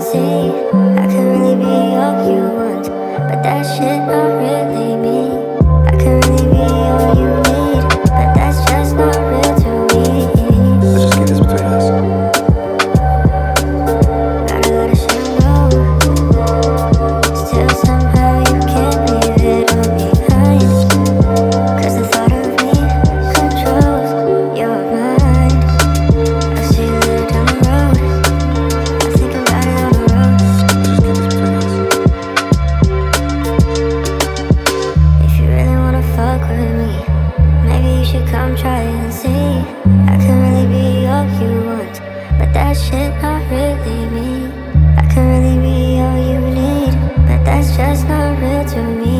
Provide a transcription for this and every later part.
see. I could really be all you want, but that shit not really me. I could really be all you need, but that's just not real to me. Let's just keep this between us. Gotta let a shit go. Still somehow you can't leave it all behind. 'Cause the thought of me controls your mind. I see you later down the road. I think about it on the road. Let's just keep this between us. If you really wanna fuck with me, maybe you should come try and see. I can really be all you want, but that shit not really me. I can really be all you need, but that's just not real to me.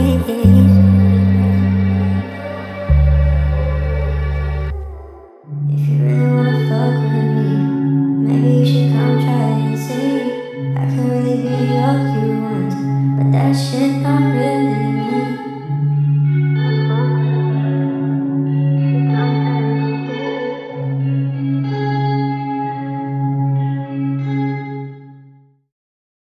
If you really wanna fuck with me, maybe you should come try and see. I can really be all you want, but that shit not really